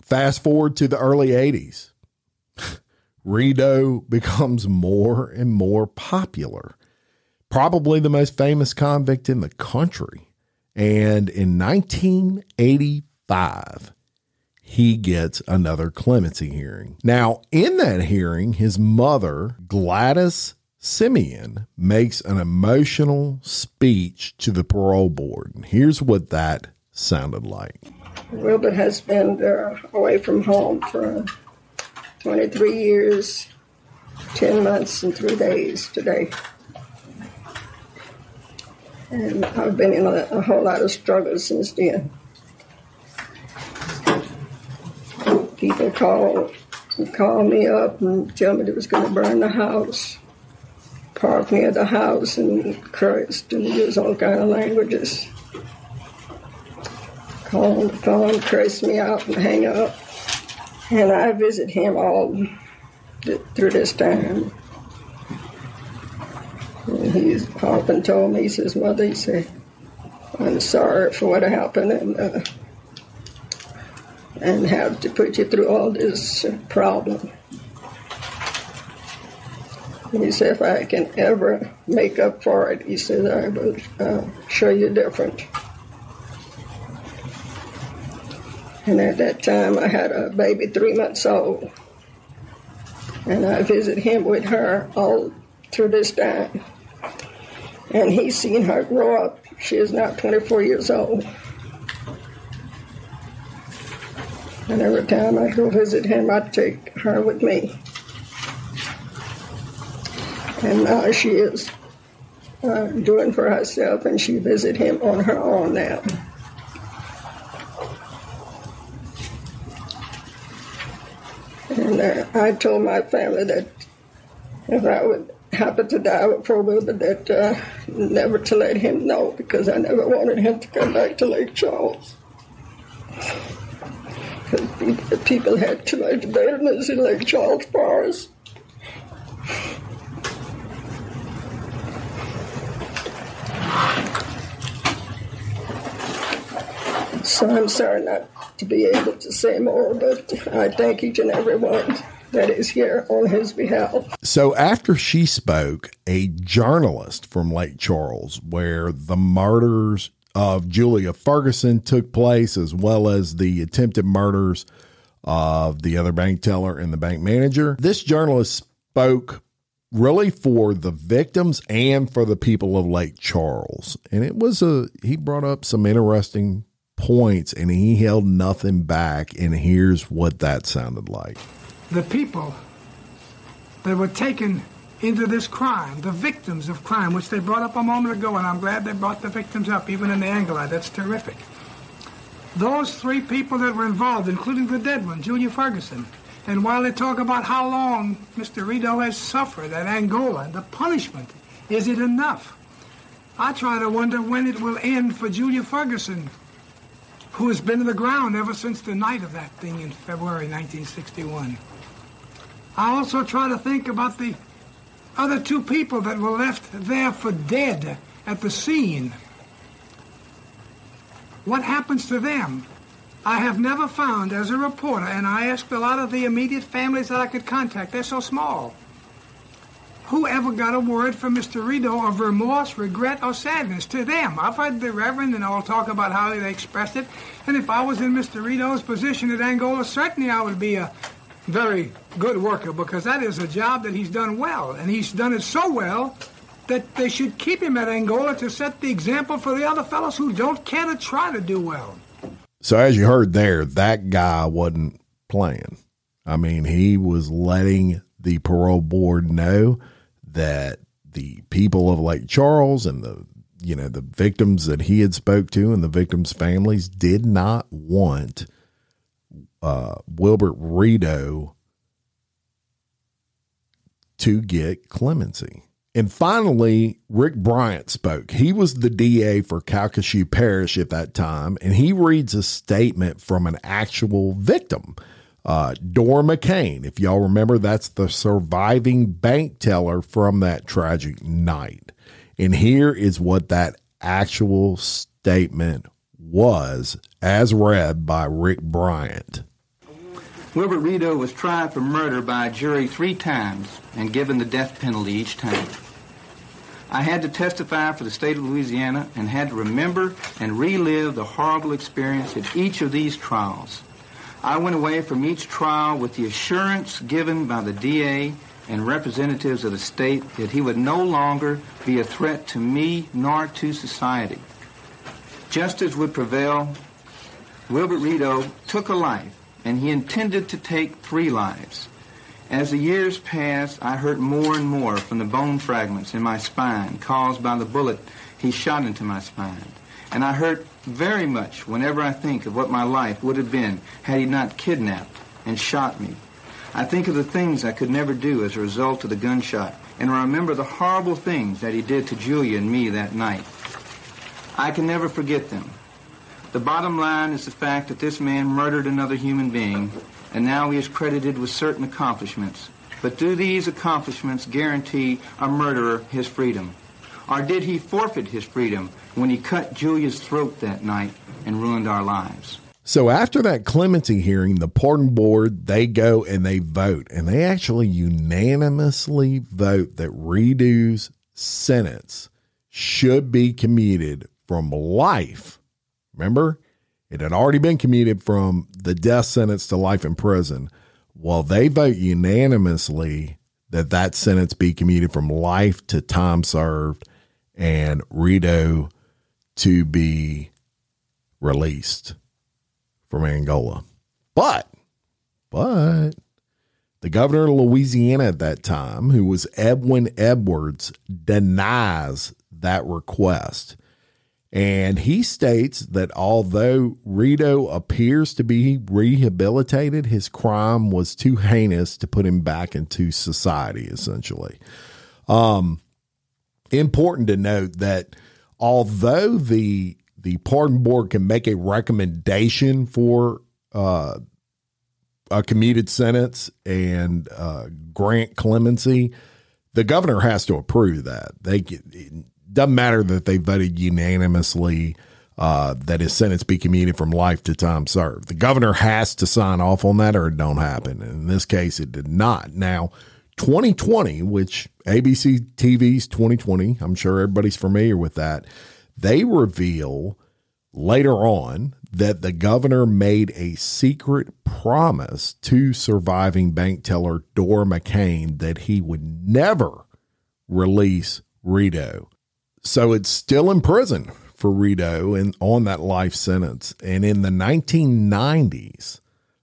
Fast forward to the early 80s. Rideau becomes more and more popular, probably the most famous convict in the country. And in 1985, he gets another clemency hearing. Now, in that hearing, his mother, Gladys Simeon, makes an emotional speech to the parole board. And here's what that sounded like. Wilbert has been away from home for 23 years, 10 months, and 3 days today. And I've been in a whole lot of struggle since then. People call me up and tell me they was going to burn the house, park near the house, and cursed and use all kind of languages. Call on the phone, curse me out, and hang up. And I visit him all through this time. And he's often told me, he says, Mother, he said, I'm sorry for what happened and have to put you through all this problem. And he said, if I can ever make up for it, he said, I will show you different. And at that time, I had a baby 3 months old. And I visit him with her all through this time. And he's seen her grow up. She is now 24 years old. And every time I go visit him, I take her with me. And now she is doing for herself, and she visits him on her own now. And I told my family that if I would happen to die before Wilbert, that never to let him know, because I never wanted him to come back to Lake Charles. Because people had too much bitterness in Lake Charles Forest. So I'm sorry not to be able to say more, but I thank each and every one that is here on his behalf. So after she spoke, a journalist from Lake Charles, where the murders of Julia Ferguson took place, as well as the attempted murders of the other bank teller and the bank manager, this journalist spoke really for the victims and for the people of Lake Charles. And he brought up some interesting points, and he held nothing back. And here's what that sounded like. The people that were taken into this crime, the victims of crime, which they brought up a moment ago, and I'm glad they brought the victims up, even in the angle. That's terrific. Those 3 people that were involved, including the dead one, Julia Ferguson, and while they talk about how long Mr. Rideau has suffered at Angola and the punishment, is it enough? I try to wonder when it will end for Julia Ferguson, who has been to the ground ever since the night of that thing in February 1961. I also try to think about the other 2 people that were left there for dead at the scene. What happens to them? I have never found, as a reporter, and I asked a lot of the immediate families that I could contact, they're so small, who ever got a word from Mr. Rideau of remorse, regret, or sadness to them? I've heard the Reverend and all talk about how they expressed it, and if I was in Mr. Rideau's position at Angola, certainly I would be a very good worker, because that is a job that he's done well, and he's done it so well that they should keep him at Angola to set the example for the other fellows who don't care to try to do well. So as you heard there, that guy wasn't playing. I mean, he was letting the parole board know that the people of Lake Charles and the victims that he had spoke to and the victims' families did not want Wilbert Rideau to get clemency. And finally, Rick Bryant spoke. He was the DA for Calcasieu Parish at that time, and he reads a statement from an actual victim, Dora McCain. If y'all remember, that's the surviving bank teller from that tragic night. And here is what that actual statement was, as read by Rick Bryant. Wilbert Rideau was tried for murder by a jury 3 times and given the death penalty each time. I had to testify for the state of Louisiana and had to remember and relive the horrible experience at each of these trials. I went away from each trial with the assurance given by the DA and representatives of the state that he would no longer be a threat to me nor to society. Justice would prevail. Wilbert Rideau took a life, and he intended to take 3 lives. As the years passed, I hurt more and more from the bone fragments in my spine caused by the bullet he shot into my spine. And I hurt very much whenever I think of what my life would have been had he not kidnapped and shot me. I think of the things I could never do as a result of the gunshot, and I remember the horrible things that he did to Julia and me that night. I can never forget them. The bottom line is the fact that this man murdered another human being, and now he is credited with certain accomplishments. But do these accomplishments guarantee a murderer his freedom? Or did he forfeit his freedom when he cut Julia's throat that night and ruined our lives? So after that clemency hearing, the pardon board, they go and they vote, and they actually unanimously vote that Rideau's sentence should be commuted from life. Remember, it had already been commuted from the death sentence to life in prison. Well, they vote unanimously that that sentence be commuted from life to time served and Rideau to be released from Angola. But the governor of Louisiana at that time, who was Edwin Edwards, denies that request. And he states that although Rideau appears to be rehabilitated, his crime was too heinous to put him back into society, essentially. Important to note that although the pardon board can make a recommendation for a commuted sentence and grant clemency, the governor has to approve that. Doesn't matter that they voted unanimously that his sentence be commuted from life to time served. The governor has to sign off on that or it don't happen. And in this case, it did not. Now, 2020, which ABC TV's 2020, I'm sure everybody's familiar with that, they reveal later on that the governor made a secret promise to surviving bank teller Dora McCain that he would never release Rideau. So it's still in prison for Rideau and on that life sentence. And in the 1990s,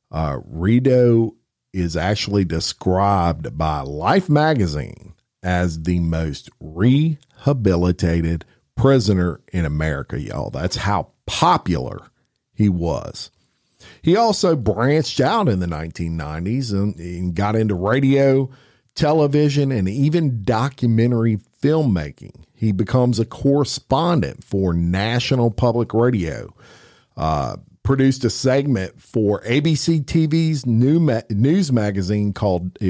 Rideau is actually described by Life magazine as the most rehabilitated prisoner in America, y'all. That's how popular he was. He also branched out in the 1990s and got into radio, television, and even documentary filmmaking. He becomes a correspondent for National Public Radio, produced a segment for ABC TV's news magazine called Day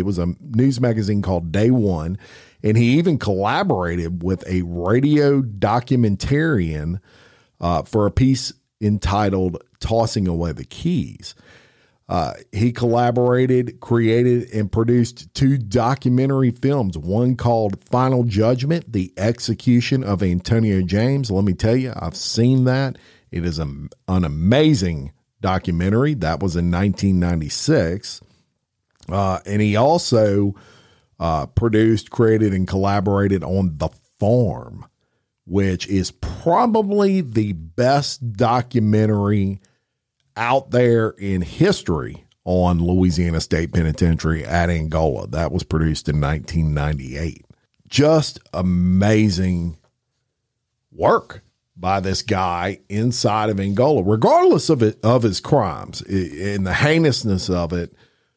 One, and he even collaborated with a radio documentarian for a piece entitled Tossing Away the Keys. He collaborated, created, and produced 2 documentary films, one called Final Judgment, The Execution of Antonio James. Let me tell you, I've seen that. It is an amazing documentary. That was in 1996. And he also produced, created, and collaborated on The Farm, which is probably the best documentary out there in history on Louisiana State Penitentiary at Angola. That was produced in 1998. Just amazing work by this guy inside of Angola, regardless of his crimes and the heinousness of it.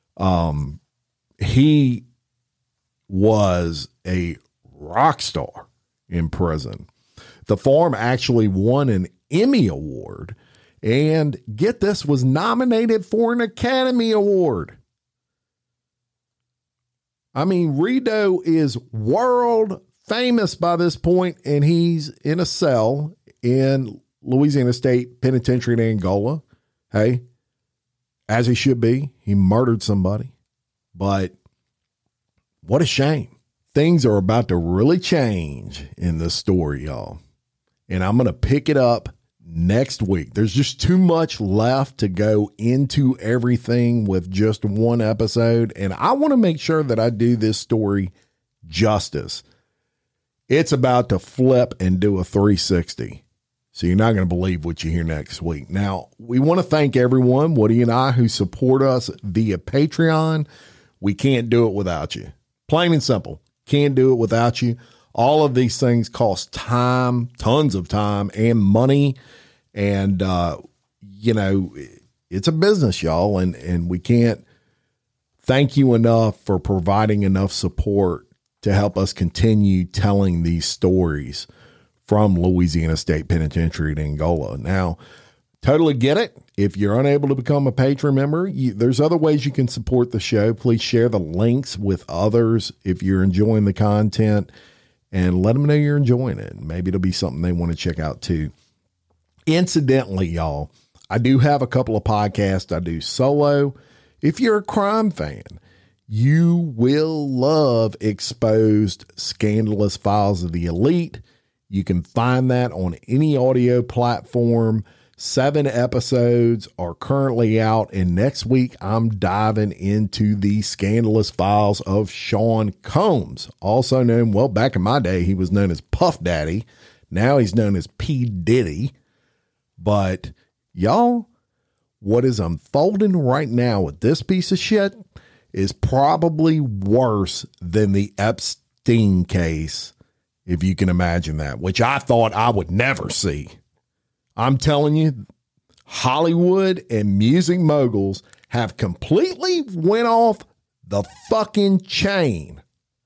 He was a rock star in prison. The Farm actually won an Emmy Award and, get this, was nominated for an Academy Award. I mean, Rideau is world famous by this point, and he's in a cell in Louisiana State Penitentiary in Angola. Hey, as he should be. He murdered somebody. But what a shame. Things are about to really change in this story, y'all. And I'm going to pick it up next week. There's just too much left to go into everything with just one episode. And I want to make sure that I do this story justice. It's about to flip and do a 360. So you're not going to believe what you hear next week. Now, we want to thank everyone, Woody and I, who support us via Patreon. We can't do it without you. Plain and simple. Can't do it without you. All of these things cost time, tons of time and money. And, it's a business, y'all. And we can't thank you enough for providing enough support to help us continue telling these stories from Louisiana State Penitentiary in Angola. Now, totally get it. If you're unable to become a patron member, there's other ways you can support the show. Please share the links with others if you're enjoying the content, and let them know you're enjoying it. Maybe it'll be something they want to check out too. Incidentally, y'all, I do have a couple of podcasts I do solo. If you're a crime fan, you will love Exposed Scandalous Files of the Elite. You can find that on any audio platform. 7 episodes are currently out, and next week I'm diving into the scandalous files of Sean Combs, also known, well, back in my day, he was known as Puff Daddy. Now he's known as P. Diddy. But y'all, what is unfolding right now with this piece of shit is probably worse than the Epstein case, if you can imagine that, which I thought I would never see. I'm telling you, Hollywood and music moguls have completely went off the fucking chain.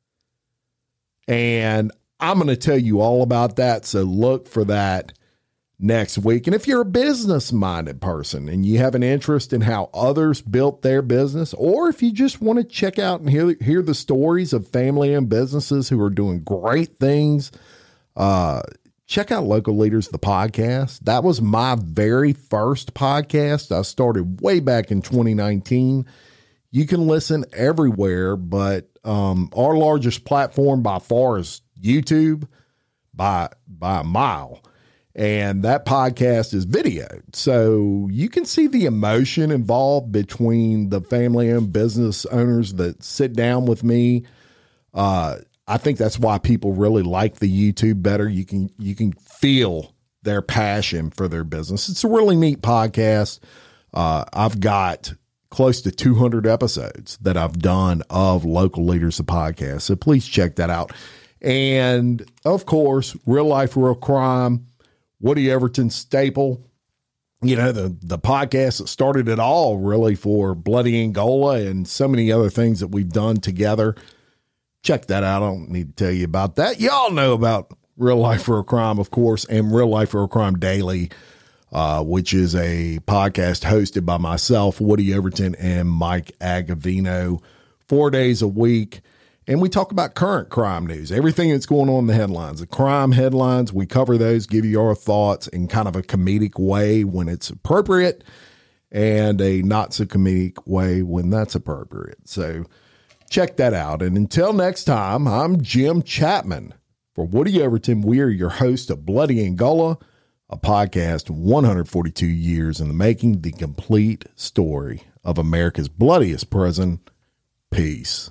And I'm going to tell you all about that. So look for that next week. And if you're a business-minded person and you have an interest in how others built their business, or if you just want to check out and hear the stories of family-owned businesses who are doing great things, check out Local Leaders, the podcast. That was my very first podcast. I started way back in 2019. You can listen everywhere, but our largest platform by far is YouTube by a mile. And that podcast is videoed. So you can see the emotion involved between the family-owned business owners that sit down with me. I think that's why people really like the YouTube better. You can feel their passion for their business. It's a really neat podcast. I've got close to 200 episodes that I've done of Local Leaders, the podcast. So please check that out. And of course, Real Life, Real Crime, Woody Everton staple, the podcast that started it all really for Bloody Angola and so many other things that we've done together. Check that out. I don't need to tell you about that. Y'all know about Real Life, Real Crime, of course, and Real Life, Real Crime Daily, which is a podcast hosted by myself, Woody Everton, and Mike Agavino, 4 days a week. And we talk about current crime news, everything that's going on in the headlines, the crime headlines. We cover those, give you our thoughts in kind of a comedic way when it's appropriate and a not so comedic way when that's appropriate. So check that out. And until next time, I'm Jim Chapman. For Woody Everton, we are your host of Bloody Angola, a podcast 142 years in the making, the complete story of America's bloodiest prison. Peace.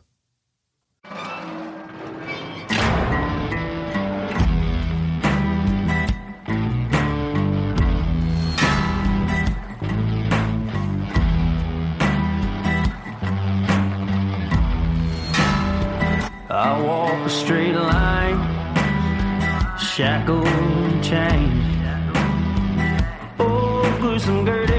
I walk a straight line, shackled and chained. Oh, gruesome Gertie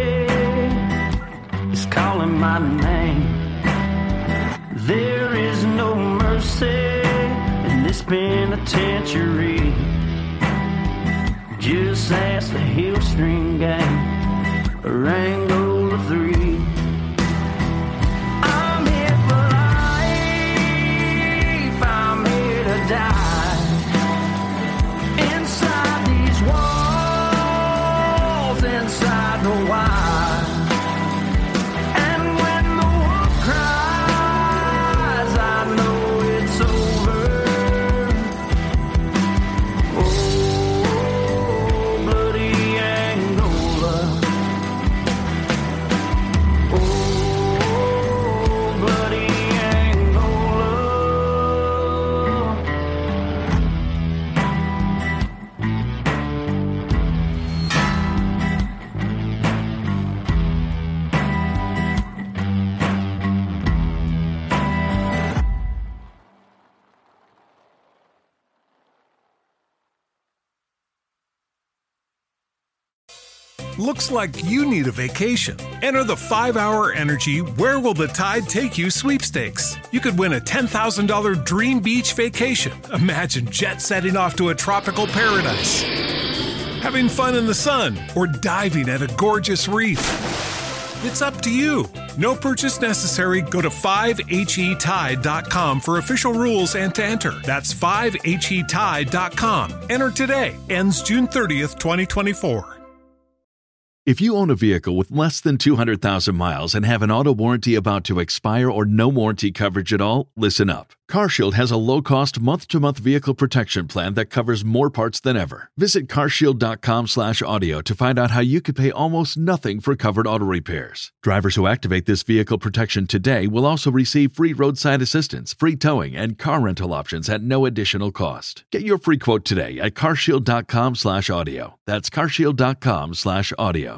is calling my name. There is no mercy in this penitentiary. Just ask the Hillstring Gang, or Angola 3. Die inside these walls, inside the wire. Looks like you need a vacation. Enter the 5-Hour Energy Where Will the Tide Take You sweepstakes. You could win a $10,000 dream beach vacation. Imagine jet setting off to a tropical paradise, having fun in the sun, or diving at a gorgeous reef. It's up to you. No purchase necessary. Go to 5HETide.com for official rules and to enter. That's 5HETide.com. Enter today. Ends June 30th, 2024. If you own a vehicle with less than 200,000 miles and have an auto warranty about to expire or no warranty coverage at all, listen up. CarShield has a low-cost month-to-month vehicle protection plan that covers more parts than ever. Visit carshield.com/audio to find out how you could pay almost nothing for covered auto repairs. Drivers who activate this vehicle protection today will also receive free roadside assistance, free towing, and car rental options at no additional cost. Get your free quote today at carshield.com/audio. That's carshield.com/audio.